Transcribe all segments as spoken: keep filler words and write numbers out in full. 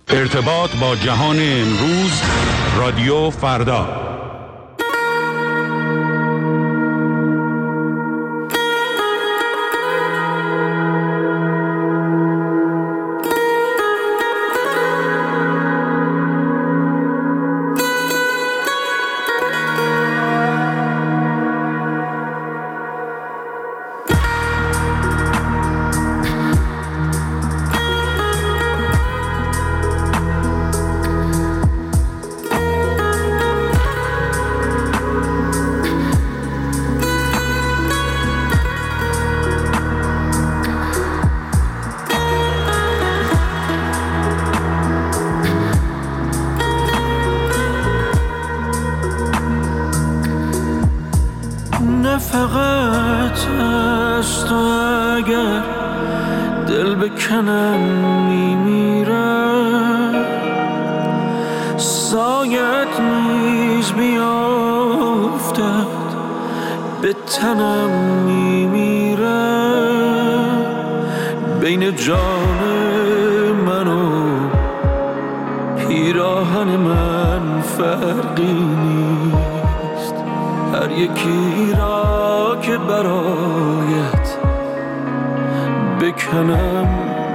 ارتباط با جهان امروز، رادیو فردا. فقط از تو اگر دل بکنم میمیرم، سایت نیز بیافتد به تنم میمیرم. بین جان من و پیراهن من فرقی نیست، هر یکی را که برایت بکنم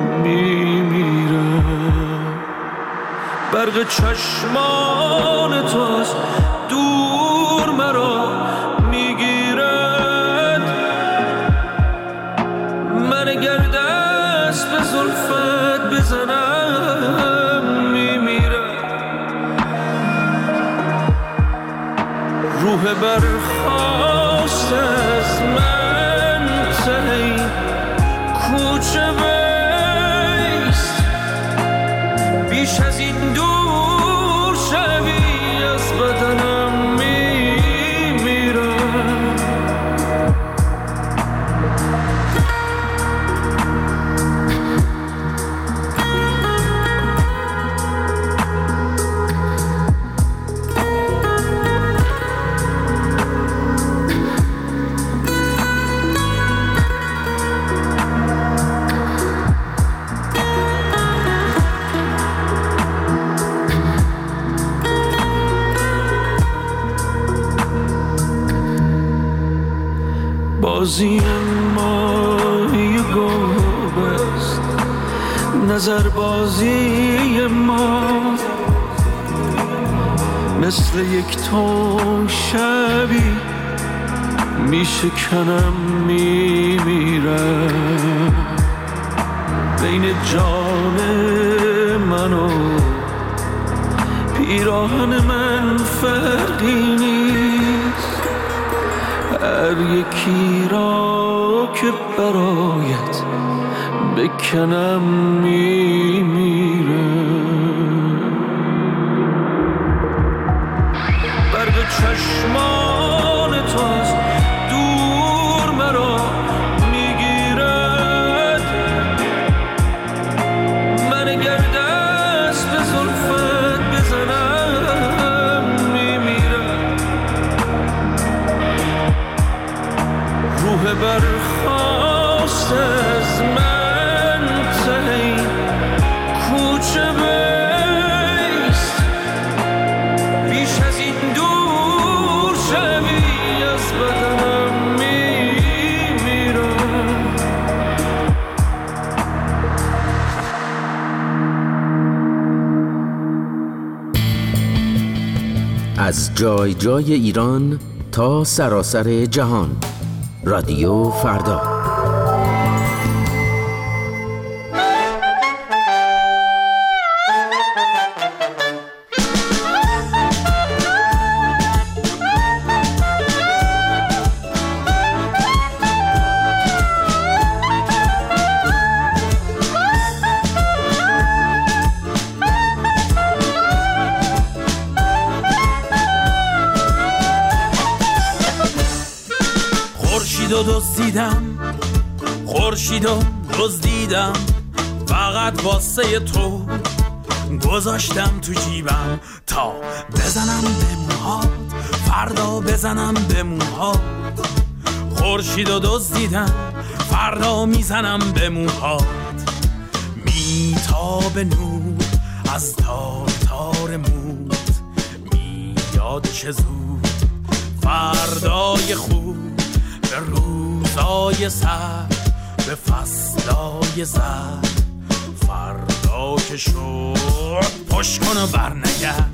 میمیرم. برق چشمان تو از دور مرا میگیرد، من اگر دست به زلفت بزنم میمیرم. روح برخواست از من ته کوچه بیست، بیش از این دور شوی از بدنم میمیرم. بازی ماهی گربه است، نظر بازی ما مثل یک تون شبی میشکنم میمیرم. بین جان من و پیراهن من فرقی نیست، هر یکی را که برایت بکنم میمیرم. برق چشمان تو از دور مرا میگیرد، من اگر دست به زلفت بزنم میمیرم. روح برخواست از من ته کوچه بیست، بیش از این دور شوی از بدنم میمیرم. از جای جای ایران تا سراسر جهان، رادیو فردا. خورشیدو دزدیدم، خورشیدو دزدیدم، فقط واسه تو گذاشتم تو جیبم تا بزنم به موهات، فردا بزنم به موهات. خورشیدو دزدیدم، فردا میزنم به موهات. میتاب نور از تار تار موت میاد چه زود فردای خوب به روزای سر به فصلای زر فردا که شد پشت کن و برنگرد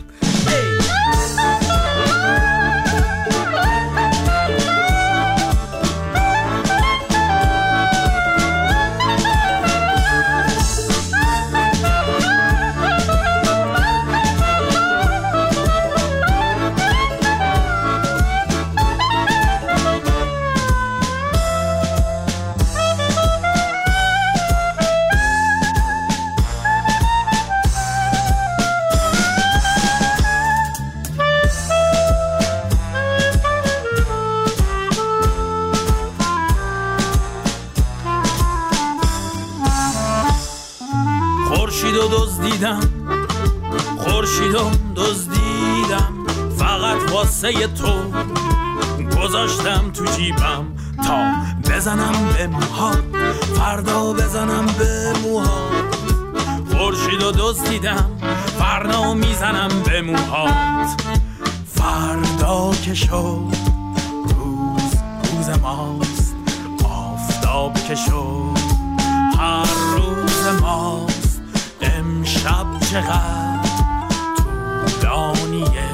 خورشیدو دزدیدم خورشیدو دزدیدم فقط واسه تو گذاشتم تو جیبم تا بزنم به موهات فردا بزنم به موهات خورشیدو دزدیدم فردا میزنم به موهات فردا که شد روز روز ماست آفتاب که شد هر روز ماست امشب چقدر طولانیه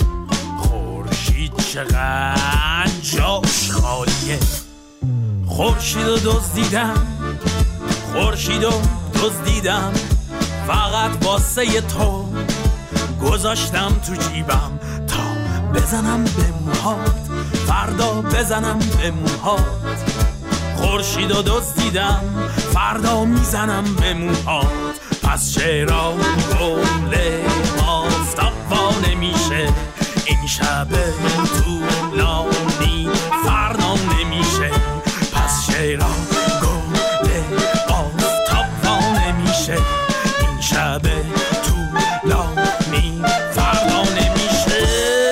خورشید چقدر جاش خالیه خورشیدو دزدیدم خورشیدو دزدیدم فقط واسه تو گذاشتم تو جیبم تا بزنم به موهات فردا بزنم به موهات خورشیدو دزدیدم فردا میزنم به موهات پس چرا گل آفتاب وا نمیشه این شب طولانی فردا نمیشه پس چرا گل آفتاب وا نمیشه این شب طولانی فردا نمیشه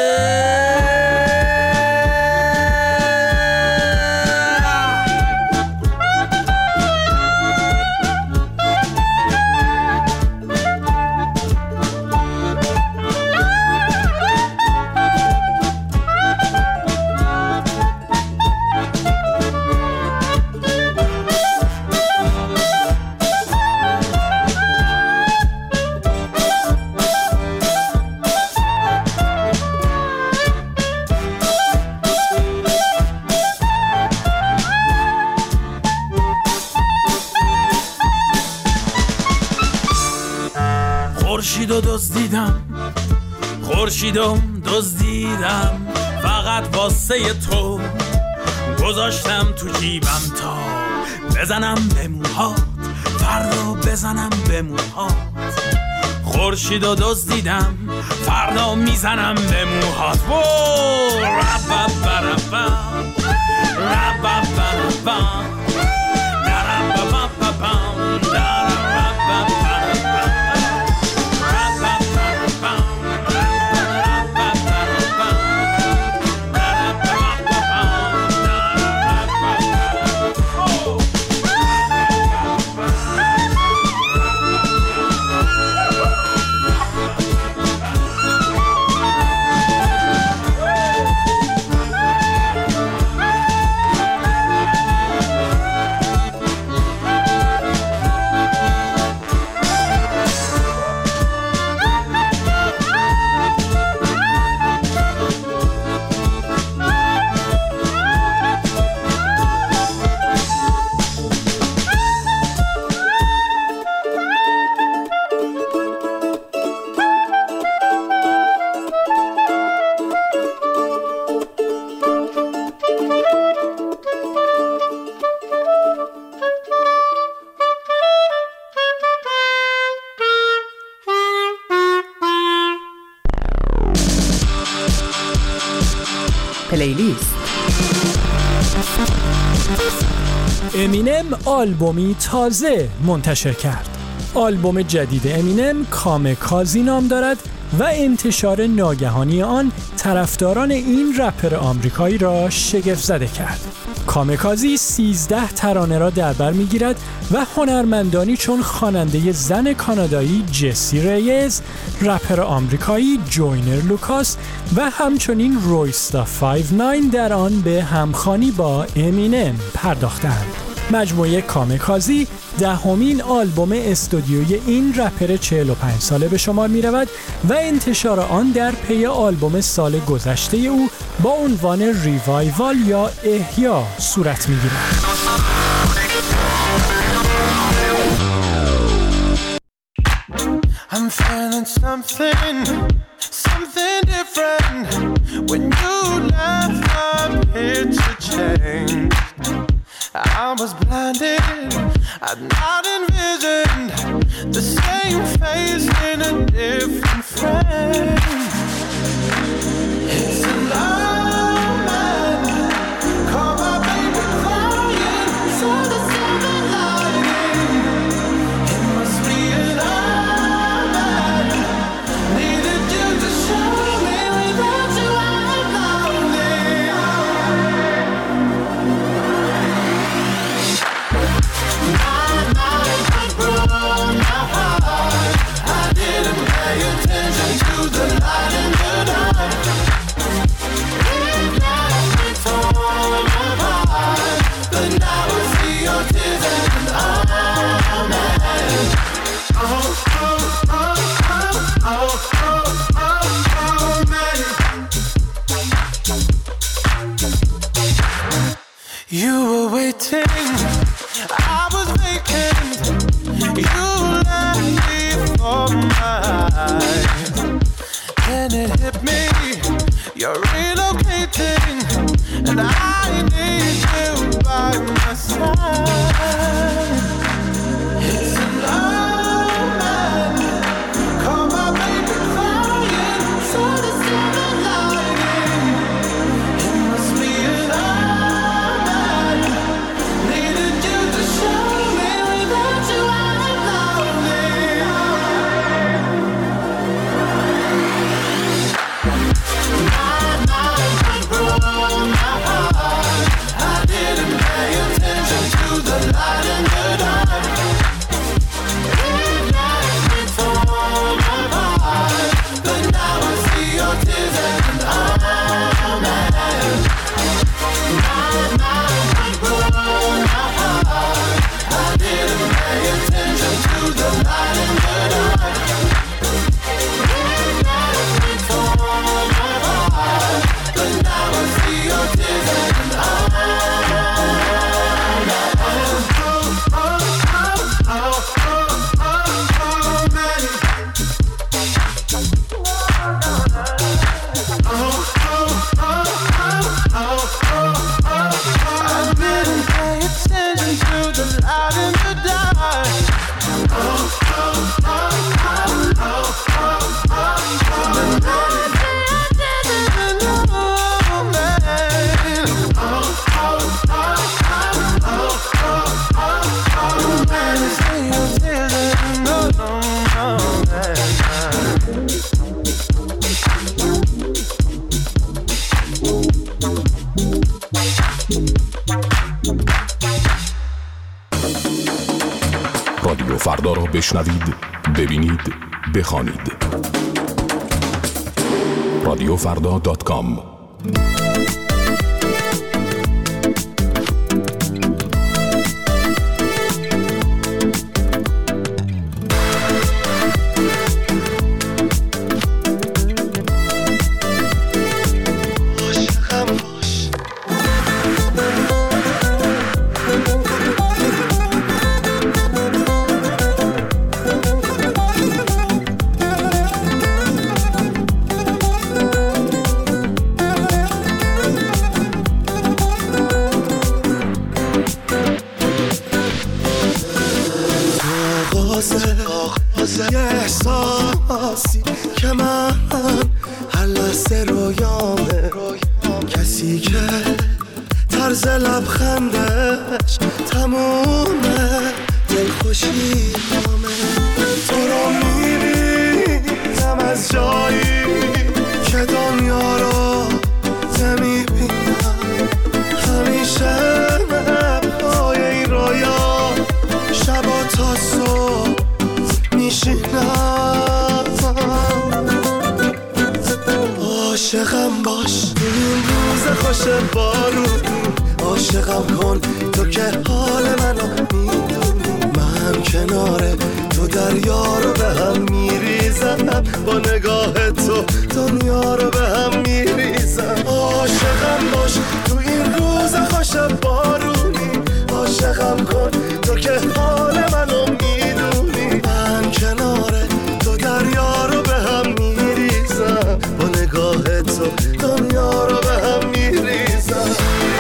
خورشیدو دزدیدم خورشیدو دزدیدم فقط واسه تو گذاشتم تو جیبم تا بزنم به موهات فردا بزنم به موهات خورشیدو دزدیدم فردا میزنم به موهات پلیلیست. امینم آلبومی تازه منتشر کرد. آلبوم جدید امینم کامکازی نام دارد و انتشار ناگهانی آن طرفداران این رپر آمریکایی را شگفت زده کرد. کامکازی سیزده ترانه را در بر می‌گیرد و هنرمندانی چون خواننده زن کانادایی جسی ریز، رپر آمریکایی جوینر لوکاس و همچنین رویستا پنجاه و نه در آن به همخوانی با امینم پرداختند. مجموعه کامکازی دهمین آلبوم استودیویی این رپر چهل و پنج ساله به شمار می رود و انتشار آن در پی آلبوم سال گذشته او با عنوان ریوایوال یا احیا صورت می گیرد. I'm feeling something, something different. When you left, my picture changed. I was blinded, I'd not envisioned the same face in a different frame. It's an omen, call my baby crying, saw the silver lining. It must be an omen, needed you to show me without you I'm lonely. My mind was blown apart, I didn't pay attention to the light in the dark. It left me torn apart, but now I see your tears as an omen. Oh, oh, oh, oh, oh, oh, oh, omen. You were waiting, I was vacant. You left me for mine. Then it hit me, you're relocating, and I need you by my side. It's an omen, call my baby crying, saw the silver lining. It must be an omen, needed you to show me without you I'm lonely. My mind was blown apart, I didn't pay attention to the light in the dark. It left me torn apart, but now I see your tears as an omen. My mind was blown apart, I didn't pay attention to the light in the dark. It left me torn apart, but now I see your tears as an omen. Oh, oh, oh, oh, oh, oh, man. Oh, oh, oh, oh, oh, oh, oh. I didn't pay attention to the light in the dark. Oh, oh, oh, oh, oh, oh, oh, oh. But now I see your tears as an omen. Oh, oh, oh, oh, oh, oh, oh, man. I see your tears as an omen. رادیو فردا را بشنوید، ببینید، بخوانید. رادیو فردا دات کام. یه احساسی که من هر لحظه رویامه، کسی که طرز لبخندش تمومه، دلخوشی همه تو رو میبینم از جای عاشقم باش این روز خوش بارونی، عاشقم کن تو که حال منو میدونی، من کنار تو دریا رو به هم میریزم، با نگاه تو دنیا رو به هم میریزم. عاشقم باش تو این روز خوش بارونی، عاشقم کن تو که حال منو میدونی، من کنار تو دریا رو به هم میریزم، با نگاه تو دنیا رو به هم میریزم.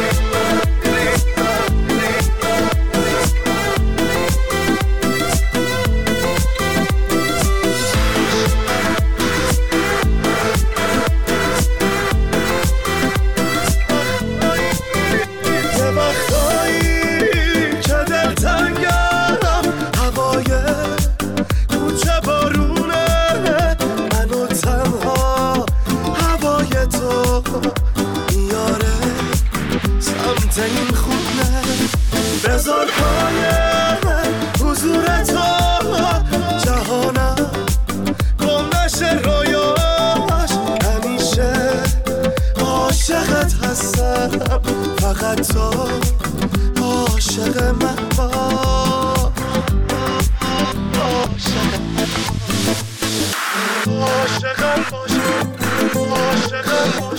این خونه بذار پای حضور تو، جهانم گم نشه رویاش، همیشه عاشقت هستم، فقط تو عاشق من باش، عاشقم باش، عاشقم باش.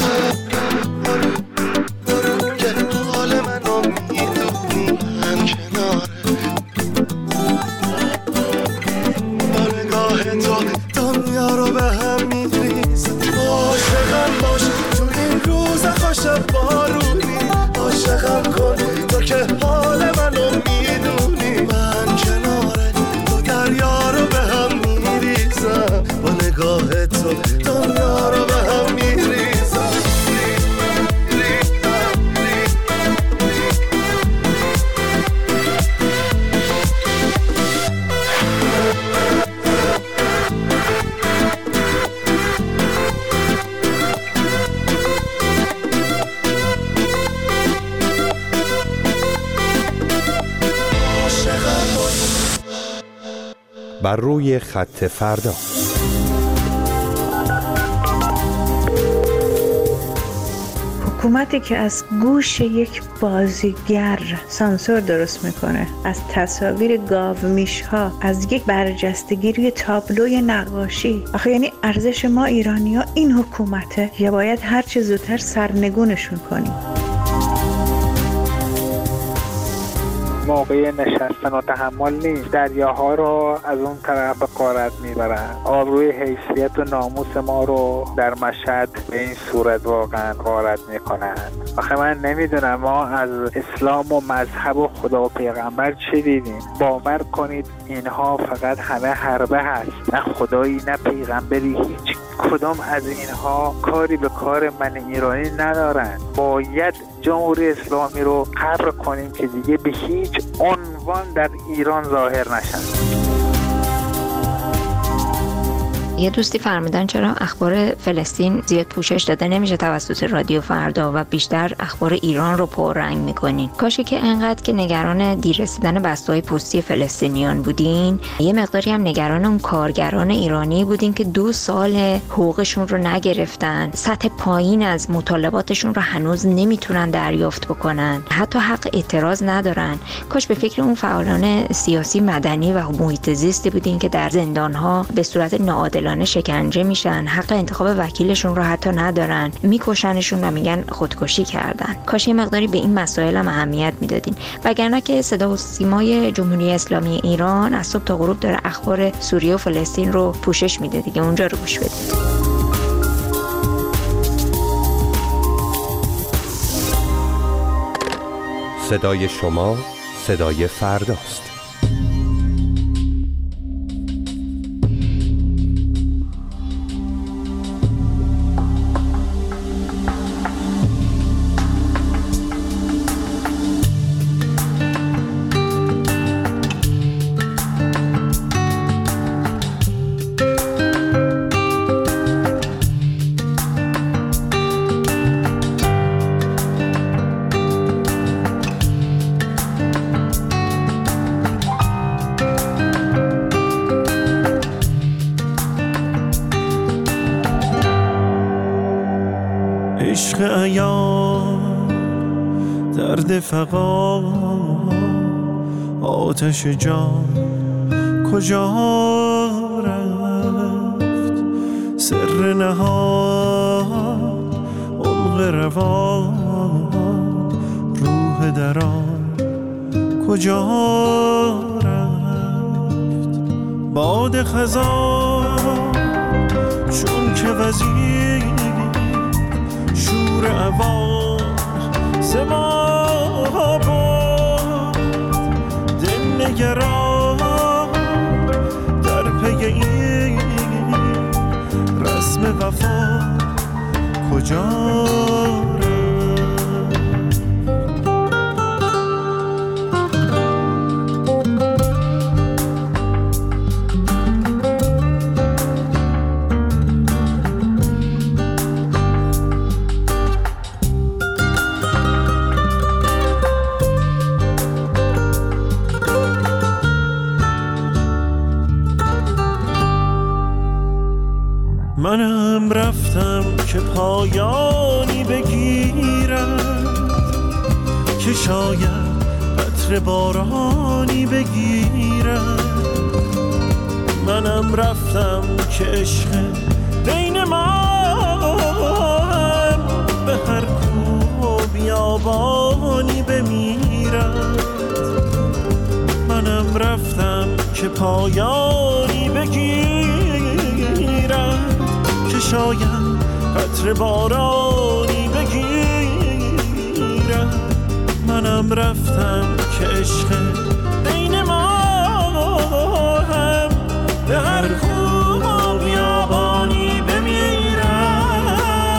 بر روی خط فردا. حکومتی که از گوش یک بازیگر سانسور درست میکنه، از تصاویر گاومیش‌ها، از یک برجستگی روی تابلوی نقاشی، آخه یعنی ارزش ما ایرانی‌ها این حکومته یا باید هر چه زودتر سرنگونشون کنیم؟ موقع نشستن و تحمل نیست. دریاها رو از اون طرف غارت میبرن، آبروی حیثیت و ناموس ما رو در مشهد به این صورت واقعا غارت میکنن. آخه من نمیدونم ما از اسلام و مذهب و خدا و پیغمبر چه دیدیم؟ باور کنید اینها فقط همه حربه هست، نه خدایی نه پیغمبری، هیچ کدام از اینها کاری به کار من ایرانی ندارن. باید جمهوری اسلامی رو قبر کنیم که دیگه به هیچ عنوان در ایران ظاهر نشن. یه دوستی فرمودن چرا اخبار فلسطین زیاد پوشش داده نمیشه توسط رادیو فردا و بیشتر اخبار ایران رو پررنگ میکنین. کاشه که انقدر که نگران دیر رسیدن بسته‌های پستی فلسطینیان بودین، یه مقداری هم نگران اون کارگران ایرانی بودین که دو سال حقوقشون رو نگرفتن، سطح پایین از مطالباتشون رو هنوز نمیتونن دریافت بکنن، حتی حق اعتراض ندارن. کاش به فکر اون فعالان سیاسی، مدنی و محیط زیستی بودین که در زندان‌ها به صورت ناعادل شکنجه میشن، حق انتخاب وکیلشون رو حتی ندارن، میکشنشون و میگن خودکشی کردن. کاش یه مقداری به این مسائل هم اهمیت میدادین، وگرنه که صدا و سیمای جمهوری اسلامی ایران از صبح تا غروب داره اخبار سوریه و فلسطین رو پوشش میده دیگه. اونجا رو گوش بدید. صدای شما صدای فرداست. عشق ایام درد فقا آتش جان کجا رفت سر نهان عمق روان روح دران کجا رفت باد خزان چون که وزیر شور عوام زما بود دل نگران در پی این رسم وفا کجا منم رفتم که پایانی بگیرد که شاید قطره بارانی بگیرد منم رفتم که عشق بین ما به هر کوه و بیابانی بمیرد منم رفتم که پایانی بگیرد که شاید قطره بارانی بگیرد منم رفتم که عشق بین ما هم به هر خوب و بیابانی بمیرد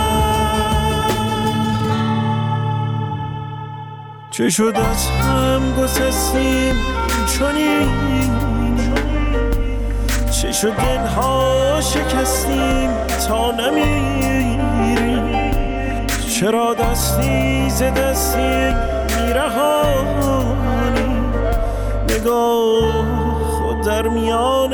چه شد از هم گسستیم چنین چه شد دلها شکستیم تا نمیریم چرا دستی ز دستی میرهانی نگاه خود در میان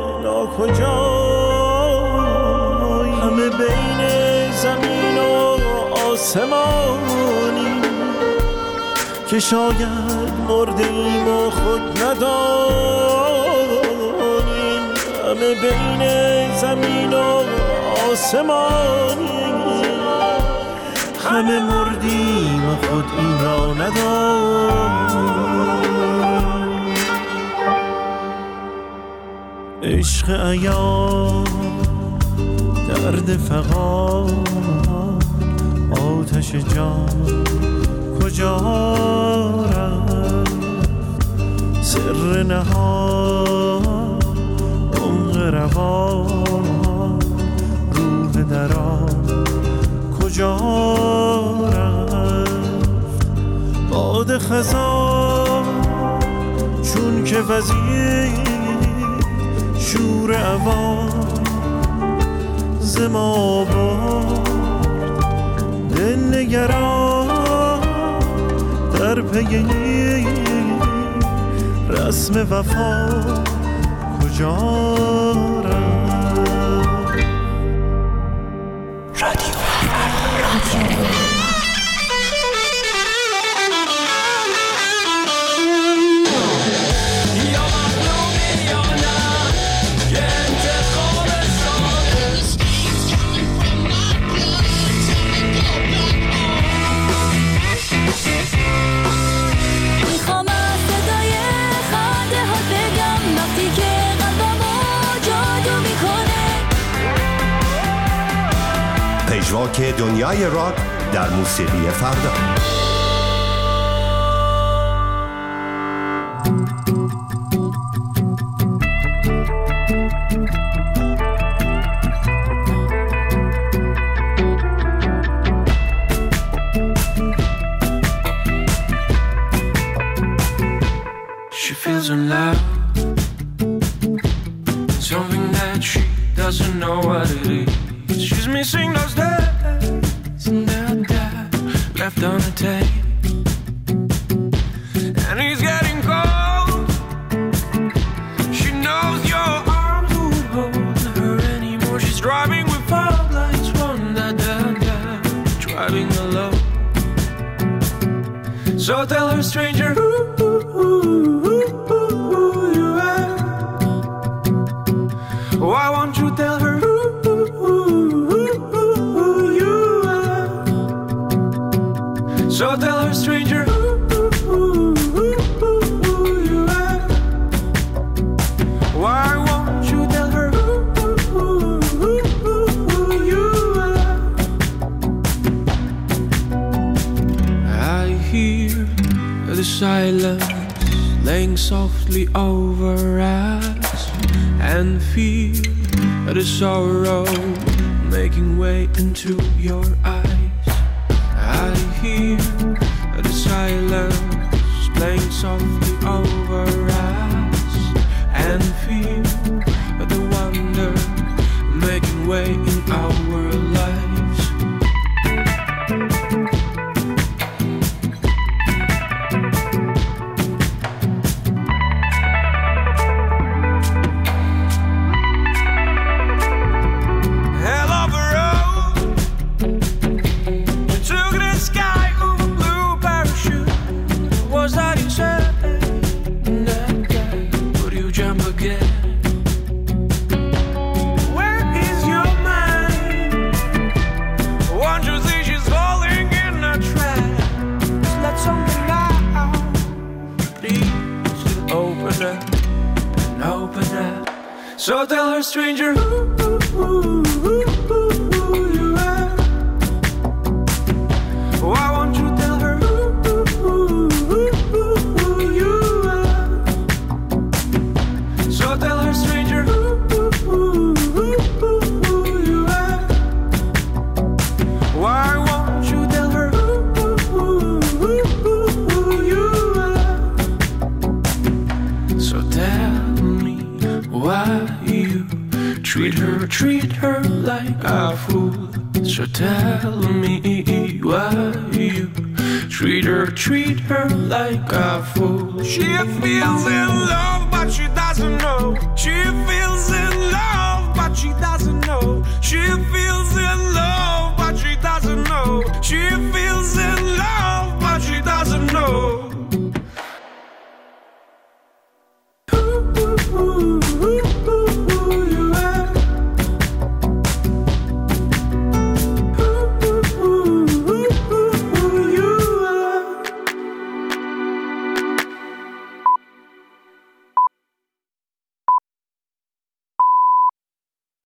ناکجای همه بین زمین و آسمانی که شاید مرده ایم و خود ندانیم همه بین زمین و آسمانی همه مردیم و خود این را ندانیم عشق ایام درد فغان آتش جان کجا رفت سر نهان عمق روان روح دران کجا رفت باد خزان چون که وزیر شور عوام ز ما برد دل نگران در پی رسم وفا کجا رفت رادیو پژواک دنیای راک در موسیقی فردا. She feels alive, something that she doesn't know what it is. She's missing those days and that dad left on the tape. And he's getting cold. She knows your arms won't hold her anymore. She's driving with fog lights, one da da da. Driving So tell her, stranger, who, who, who, who, who, who you are. Why won't you tell her who, who, who, who, who, who you are? So tell her, stranger, who, who, who, who, who, who you are. Why won't you tell her who, who, who, who, who, who you are? I hear the silence laying softly over us, and feel the sorrow making way into your eyes. I hear the silence playing softly over us, and feel the wonder making way in our lives. So tell her, stranger, who, who, who, who, who, who you are. Why won't you tell her who, who, who, who, who, who you are? So tell her, stranger, who, who, who, who, who, who you are. Why won't you tell her who, who, who, who, who, who you are? So tell me why you treat her, treat her like a fool. So tell me why you treat her, treat her like a fool. She feels in love, but she doesn't know. She